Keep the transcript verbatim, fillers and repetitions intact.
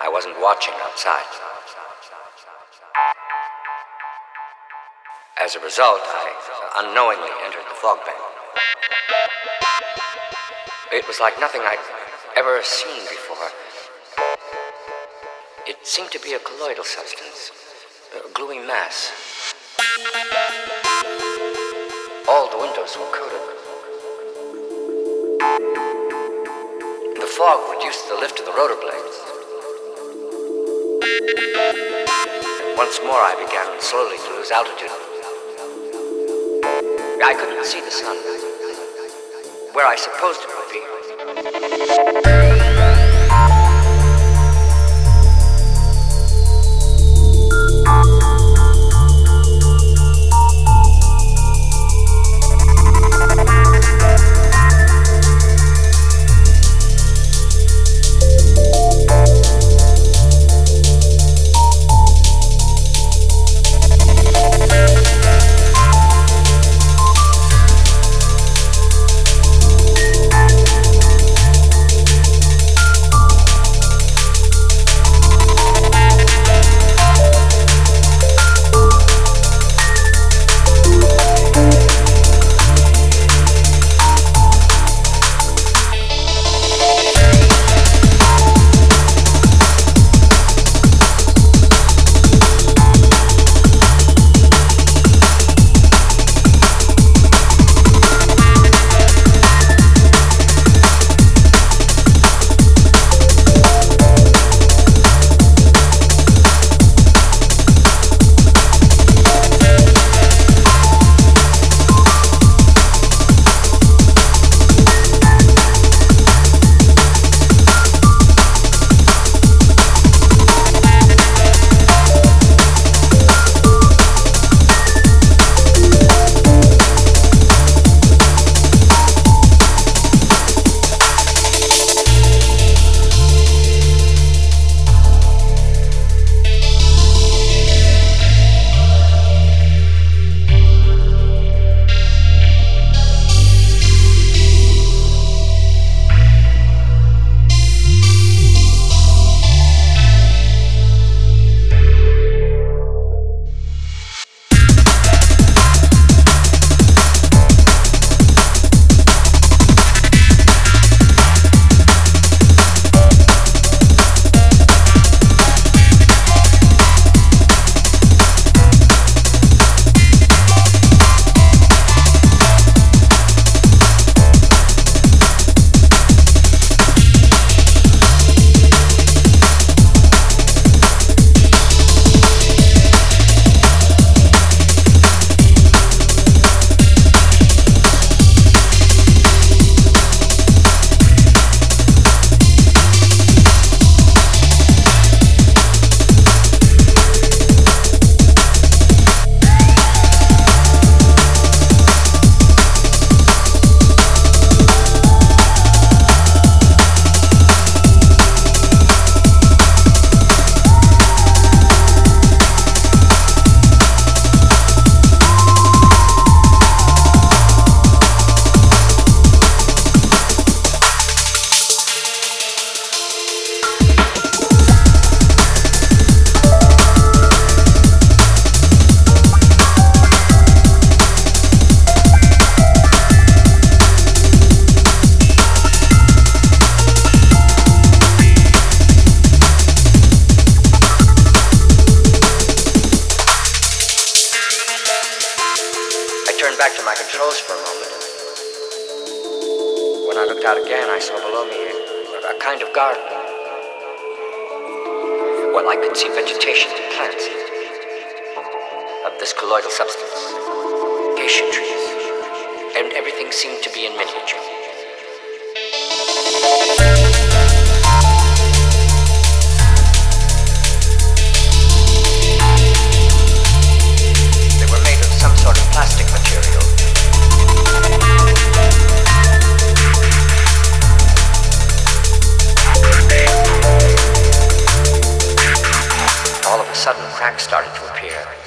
I wasn't watching outside. As a result, I unknowingly entered the fog bank. It was like nothing I'd ever seen before. It seemed to be a colloidal substance, a gluey mass. All the windows were coated. The fog reduced the lift of the rotor blades. And once more I began slowly to lose altitude. I couldn't see the sun, where I supposed it would be. Back to my controls for a moment. When I looked out again, I saw below me a, a kind of garden. Well, I could see vegetation and plants of this colloidal substance, acacia trees, and everything seemed to be in miniature. Plastic material. All of a sudden, cracks started to appear.